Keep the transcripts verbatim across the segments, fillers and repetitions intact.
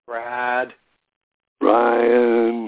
Brad. Brian.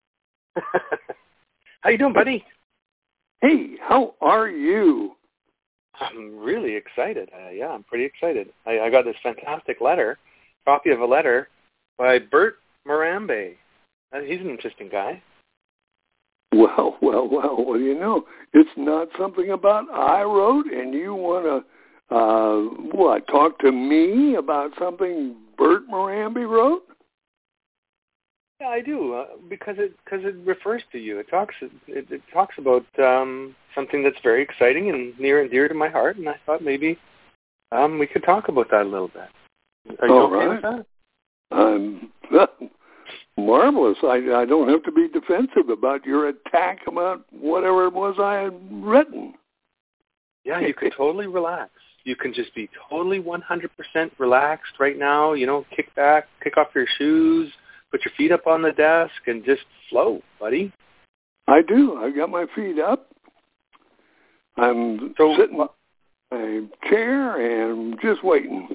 How you doing, buddy? Hey, how are you? I'm really excited. Uh, yeah, I'm pretty excited. I, I got this fantastic letter, copy of a letter by Bert Morambe. Uh, he's an interesting guy. Well, well, well, what do you know? It's not something about I wrote, and you want to, uh, what, talk to me about something Bert Morambe wrote? Yeah, I do, uh, because it because it refers to you. It talks it, it talks about um, something that's very exciting and near and dear to my heart, and I thought maybe um, we could talk about that a little bit. Are you All okay right. with that? I'm marvelous. I, I don't have to be defensive about your attack about whatever it was I had written. Yeah, you can totally relax. You can just be totally one hundred percent relaxed right now. You know, kick back, kick off your shoes, put your feet up on the desk, and just flow, buddy. I do. I got my feet up. I'm so, sitting in my chair and just waiting.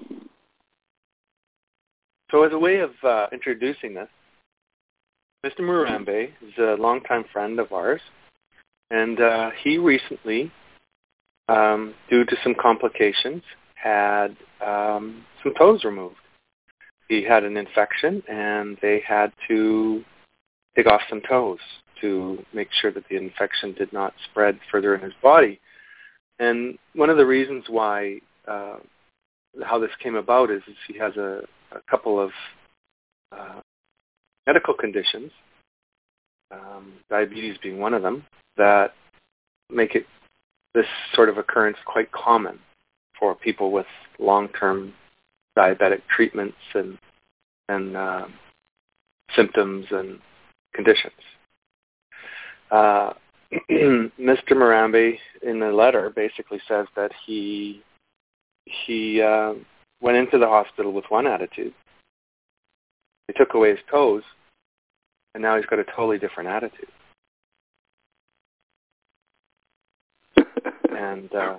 So as a way of uh, introducing this, Mister Morambe is a longtime friend of ours, and uh, he recently, um, due to some complications, had um, some toes removed. He had an infection, and they had to take off some toes to make sure that the infection did not spread further in his body. And one of the reasons why, uh, how this came about is, is he has a, a couple of uh, medical conditions, um, diabetes being one of them, that make it this sort of occurrence quite common for people with long-term diabetic treatments and and uh, symptoms and conditions. Uh, Mister Morambe in the letter basically says that he he uh, went into the hospital with one attitude. They took away his toes, and now he's got a totally different attitude. and uh,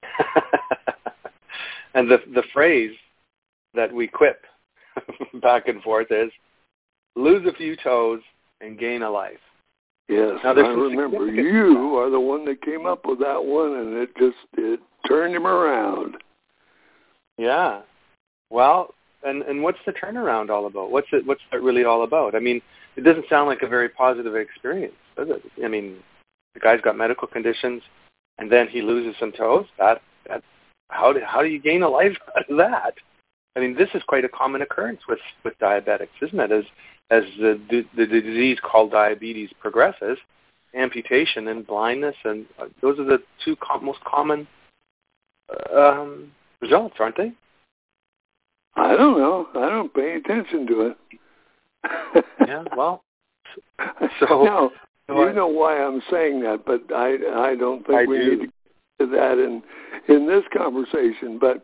and the the phrase that we quip back and forth is, lose a few toes and gain a life. Yes, now, I remember you are the one that came up with that one, and it just it turned him around. Yeah. Well, and, and what's the turnaround all about? What's it? What's that really all about? I mean, it doesn't sound like a very positive experience, does it? I mean, the guy's got medical conditions, and then he loses some toes. That that how do how do you gain a life out of that? I mean, this is quite a common occurrence with, with diabetics, isn't it? As as the, the the disease called diabetes progresses, amputation and blindness, and uh, those are the two com- most common um, results, aren't they? I don't know. I don't pay attention to it. Yeah, well, so now, so you I, know why I'm saying that, but I I don't think I we do. need to get to that in in this conversation. But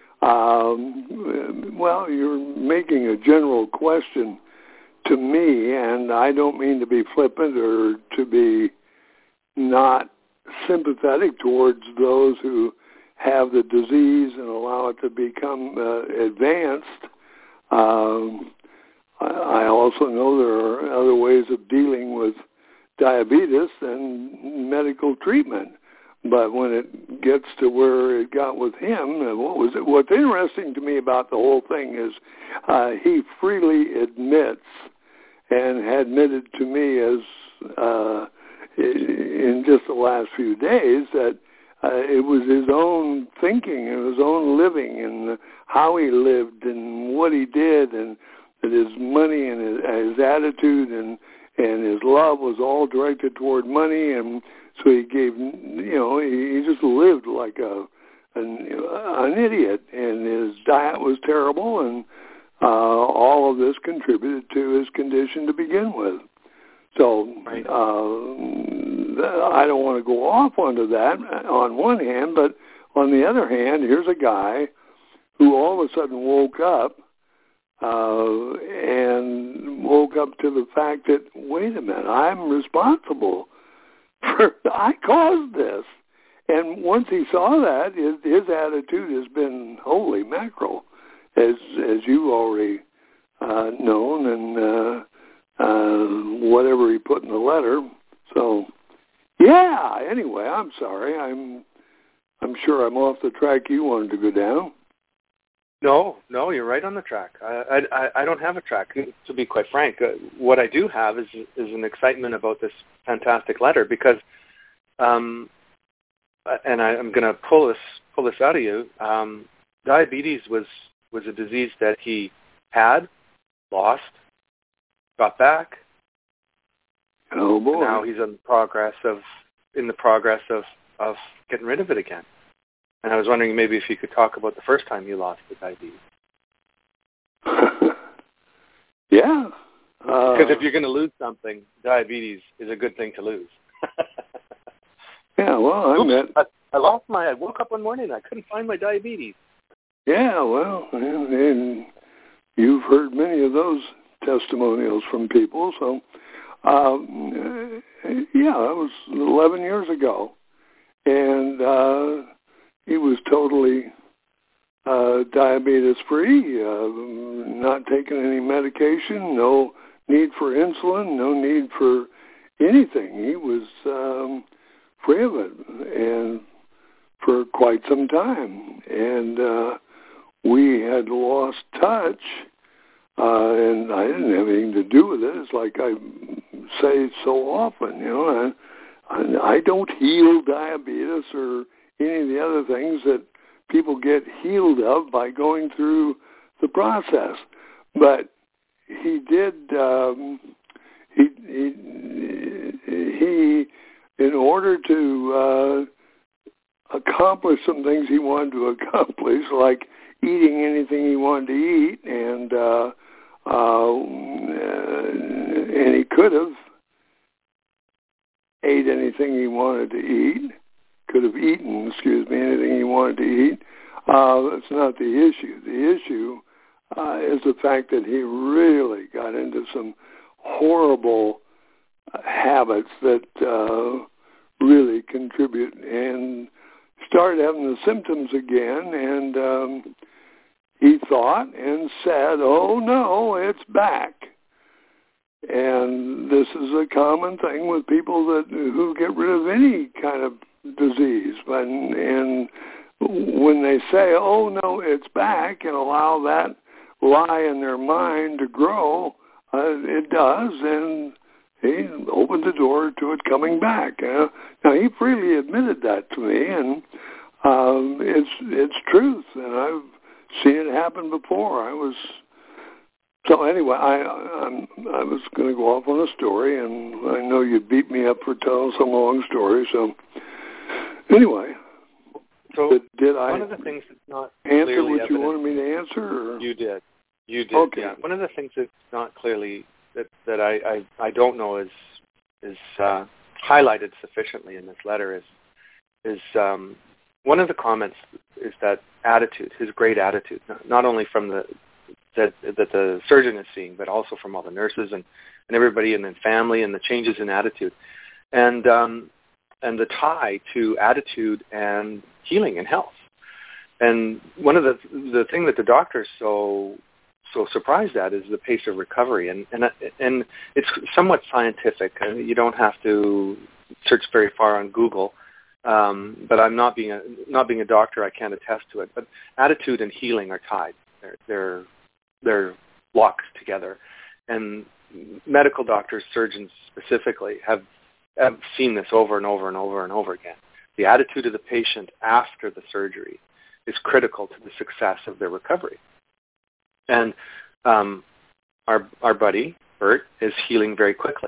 um, well, you're making a general question to me, and I don't mean to be flippant or to be not sympathetic towards those who have the disease and allow it to become uh, advanced. Um, I also know there are other ways of dealing with diabetes than medical treatment. But when it gets to where it got with him, what was it? What's interesting to me about the whole thing is uh, he freely admits and had admitted to me as uh, in just the last few days that uh, it was his own thinking and his own living and how he lived and what he did, and that his money and his, his attitude and and his love was all directed toward money, and so he gave, you know, he, he just lived like a an, an idiot, and his diet was terrible, and uh, all of this contributed to his condition to begin with. So right. uh, I don't want to go off onto that on one hand, but on the other hand, here's a guy who all of a sudden woke up uh, and woke up to the fact that, wait a minute, I'm responsible for, I caused this. And once he saw that, his, his attitude has been holy mackerel, as as you already uh, known and uh, uh, whatever he put in the letter. So, yeah. Anyway, I'm sorry. I'm I'm sure I'm off the track you wanted to go down. No, no, you're right on the track. I, I, I don't have a track, to be quite frank. Uh, what I do have is is an excitement about this fantastic letter because, um, and I, I'm going to pull this pull this out of you. Um, diabetes was was a disease that he had, lost, got back. Oh boy! And now he's in progress of in the progress of, of getting rid of it again. And I was wondering maybe if you could talk about the first time you lost the diabetes. Yeah. Because uh, if you're going to lose something, diabetes is a good thing to lose. Yeah, well, I Oops, met... I, I lost my... I woke up one morning and I couldn't find my diabetes. Yeah, well, and, and you've heard many of those testimonials from people. So, um, yeah, that was eleven years ago. And uh, he was totally uh, diabetes-free, uh, not taking any medication, no need for insulin, no need for anything. He was um, free of it, and for quite some time. And uh, we had lost touch, uh, and I didn't have anything to do with it. It's like I say so often, you know, I, I don't heal diabetes or any of the other things that people get healed of by going through the process. But he did, um, he, he, he, in order to uh, accomplish some things he wanted to accomplish, like eating anything he wanted to eat, and uh, uh, and he could have ate anything he wanted to eat, could have eaten, excuse me, anything he wanted to eat. Uh, that's not the issue. The issue uh, is the fact that he really got into some horrible habits that uh, really contribute, and started having the symptoms again, and um, he thought and said, oh no, it's back. And this is a common thing with people that who get rid of any kind of disease. And, and when they say, oh no, it's back, and allow that lie in their mind to grow, uh, it does, and he opened the door to it coming back. Uh, now, he freely admitted that to me, and um, it's it's truth, and I've seen it happen before. I was so anyway. I I'm, I was going to go off on a story, and I know you beat me up for telling some long story. So anyway, so did, did I one of the things that's not answer what evident, you wanted me to answer? Or? You did. You did. Okay. Yeah. One of the things that's not clearly that that I I, I don't know is is uh, highlighted sufficiently in this letter is is um, one of the comments is that attitude, his great attitude, not, not only from the that that the surgeon is seeing, but also from all the nurses and, and everybody in the family, and the changes in attitude, and um, and the tie to attitude and healing and health. And one of the the thing that the doctor's so so surprised at is the pace of recovery, and and and it's somewhat scientific. You don't have to search very far on Google, um, but I'm not being a not being a doctor, I can't attest to it. But attitude and healing are tied; they're they're they're locked together, and medical doctors, surgeons specifically, have have seen this over and over and over and over again. The attitude of the patient after the surgery is critical to the success of their recovery. And um, our our buddy, Bert, is healing very quickly.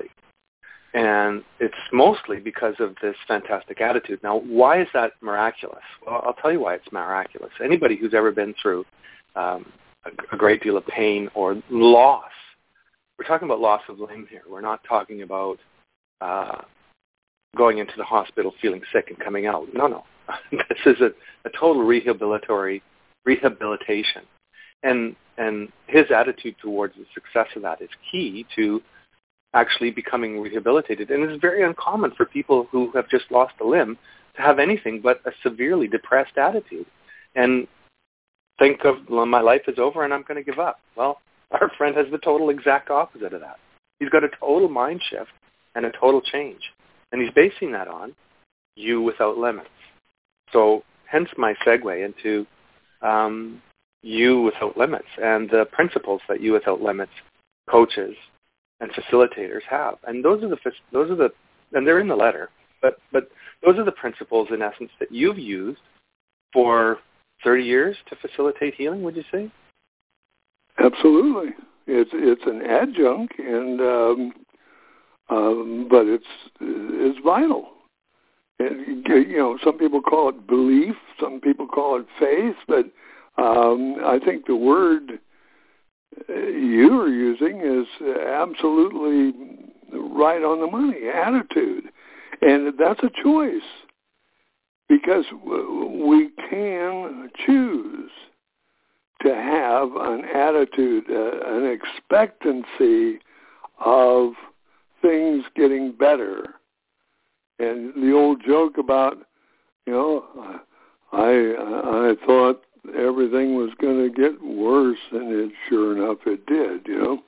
And it's mostly because of this fantastic attitude. Now, why is that miraculous? Well, I'll tell you why it's miraculous. Anybody who's ever been through um, a, a great deal of pain or loss, we're talking about loss of limb here. We're not talking about uh, going into the hospital feeling sick and coming out. No, no. This is a, a total rehabilitatory rehabilitation. And and his attitude towards the success of that is key to actually becoming rehabilitated. And it's very uncommon for people who have just lost a limb to have anything but a severely depressed attitude and think of, well, my life is over and I'm going to give up. Well, our friend has the total exact opposite of that. He's got a total mind shift and a total change. And he's basing that on You Without Limits. So hence my segue into um, You Without Limits and the principles that You Without Limits coaches and facilitators have. And those are the, those are the, and they're in the letter, but, but those are the principles in essence that you've used for thirty years to facilitate healing, would you say? Absolutely. It's it's an adjunct, and um, um, but it's it's vital. And, you know, some people call it belief, some people call it faith, but um, I think the word you are using is absolutely right on the money. Attitude, and that's a choice because we can choose to have an attitude, uh, an expectancy of things getting better. And the old joke about, you know, I I thought everything was going to get worse, and it sure enough it did, you know.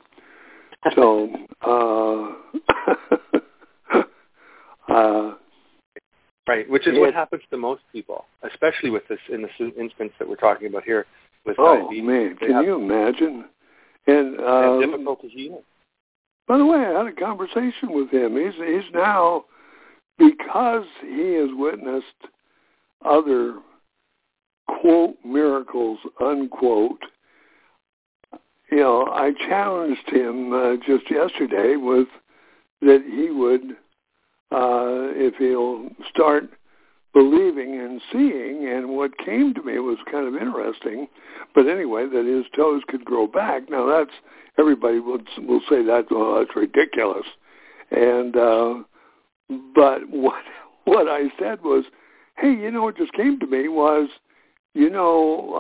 So, uh, uh, right, which is it, what happens to most people, especially with this in this instance that we're talking about here. With oh diabetes. man, can have, you imagine? And, uh, and difficult to heal. By the way, I had a conversation with him. He's he's now, because he has witnessed other quote miracles unquote. You know, I challenged him uh, just yesterday with that he would, uh, if he'll start believing and seeing, and what came to me was kind of interesting, but anyway, that his toes could grow back. Now that's, everybody will, will say that, well, that's ridiculous. And, uh, but what, what I said was, hey, you know, what just came to me was, you know,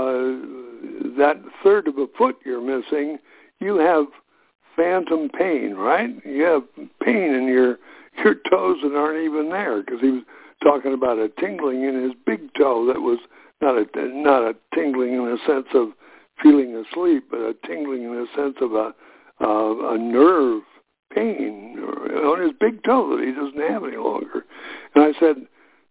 uh, that third of a foot you're missing, you have phantom pain, right? You have pain in your, your toes that aren't even there, because he was talking about a tingling in his big toe that was not a not a tingling in the sense of feeling asleep, but a tingling in the sense of a uh, a nerve pain on his big toe that he doesn't have any longer. And I said,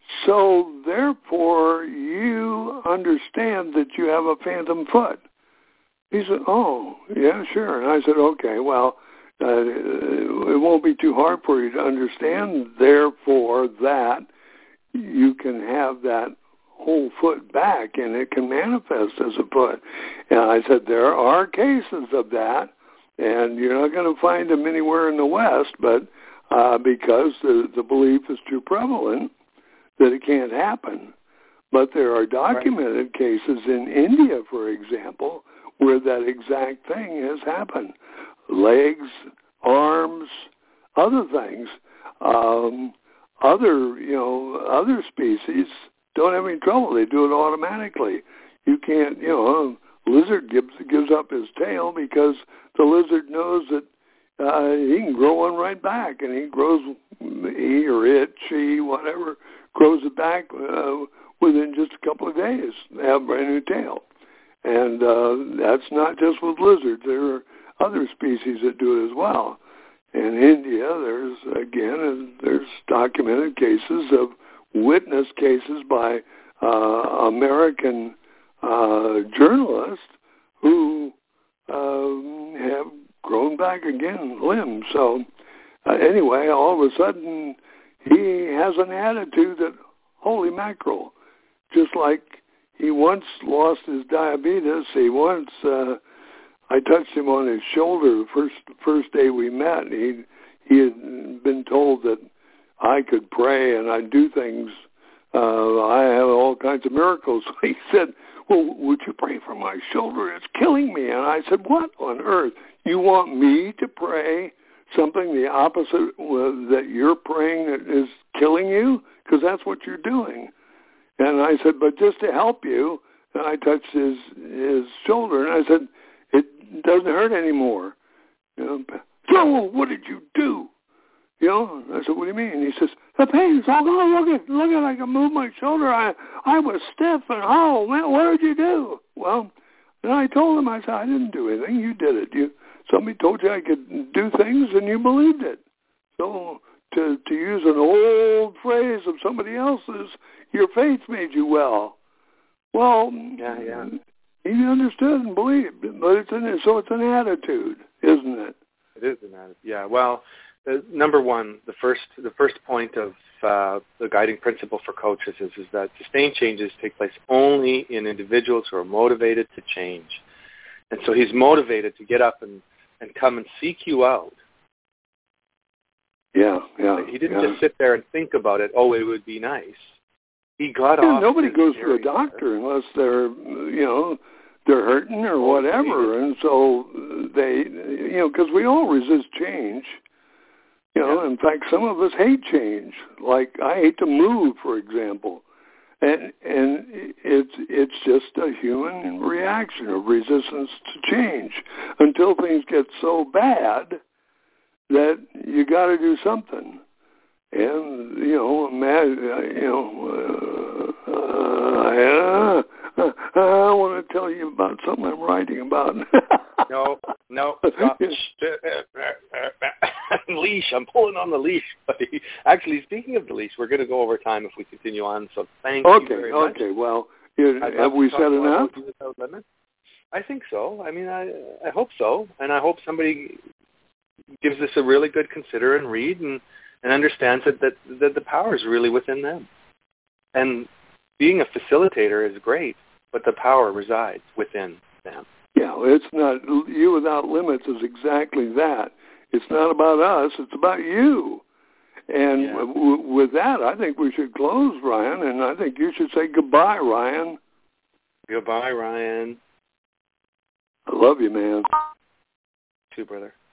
so therefore you understand that you have a phantom foot. He said, oh, yeah, sure. And I said, okay, well, uh, it won't be too hard for you to understand, therefore, that you can have that whole foot back, and it can manifest as a foot. And I said, there are cases of that, and you're not going to find them anywhere in the West, but uh, because the, the belief is too prevalent that it can't happen. But there are documented right. cases in India, for example, where that exact thing has happened. Legs, arms, other things. Um, Other, you know, other species don't have any trouble. They do it automatically. You can't, you know, a lizard gives gives up his tail because the lizard knows that uh, he can grow one right back, and he grows, he or it, she, whatever, grows it back uh, within just a couple of days. They have a brand new tail. And uh, that's not just with lizards. There are other species that do it as well. In India, there's, again, there's documented cases of witness cases by uh, American uh, journalists who um, have grown back again limbs. So uh, anyway, all of a sudden, he has an attitude that, holy mackerel, just like he once lost his diabetes, he once... Uh, I touched him on his shoulder the first first day we met. He he had been told that I could pray and I'd do things. Uh, I have all kinds of miracles. He said, well, would you pray for my shoulder? It's killing me. And I said, what on earth? You want me to pray something the opposite that you're praying that is killing you? Because that's what you're doing. And I said, but just to help you, and I touched his his shoulder, and I said, it doesn't hurt anymore. You know, so what did you do? You know, I said, what do you mean? He says, the pain's all gone. Look at, look at, I can move my shoulder. I, I was stiff and oh man, what did you do? Well, And I told him, I said, I didn't do anything. You did it. You somebody told you I could do things, and you believed it. So to to use an old phrase of somebody else's, your faith made you well. Well, yeah, yeah. He understood and believed, but it's an, so it's an attitude, isn't it? It is an attitude. Yeah. Well, uh, number one, the first the first point of uh, the guiding principle for coaches is is that sustained changes take place only in individuals who are motivated to change. And so he's motivated to get up and, and come and seek you out. Yeah, yeah. He didn't yeah. just sit there and think about it. Oh, it would be nice. He got yeah, off. Nobody goes to a doctor unless they're, you know, they're hurting or whatever, and so they, you know, because we all resist change. You know, yeah. in fact, some of us hate change. Like I hate to move, for example, and and it's it's just a human reaction of resistance to change until things get so bad that you got to do something. And, you know, mad, you know, uh, uh, uh, I want to tell you about something I'm writing about. no, no, stop. Leash, I'm pulling on the leash, buddy. Actually, speaking of the leash, we're going to go over time if we continue on, so thank okay, you very much. Okay, well, you, have we said enough? I think so. I mean, I, I hope so, and I hope somebody gives this a really good consider and read and and understands that, that, that the power is really within them. And being a facilitator is great, but the power resides within them. Yeah, it's not, You Without Limits is exactly that. It's not about us, it's about you. And yeah. w- with that, I think we should close, Ryan, and I think you should say goodbye, Ryan. Goodbye, Ryan. I love you, man. Too, brother.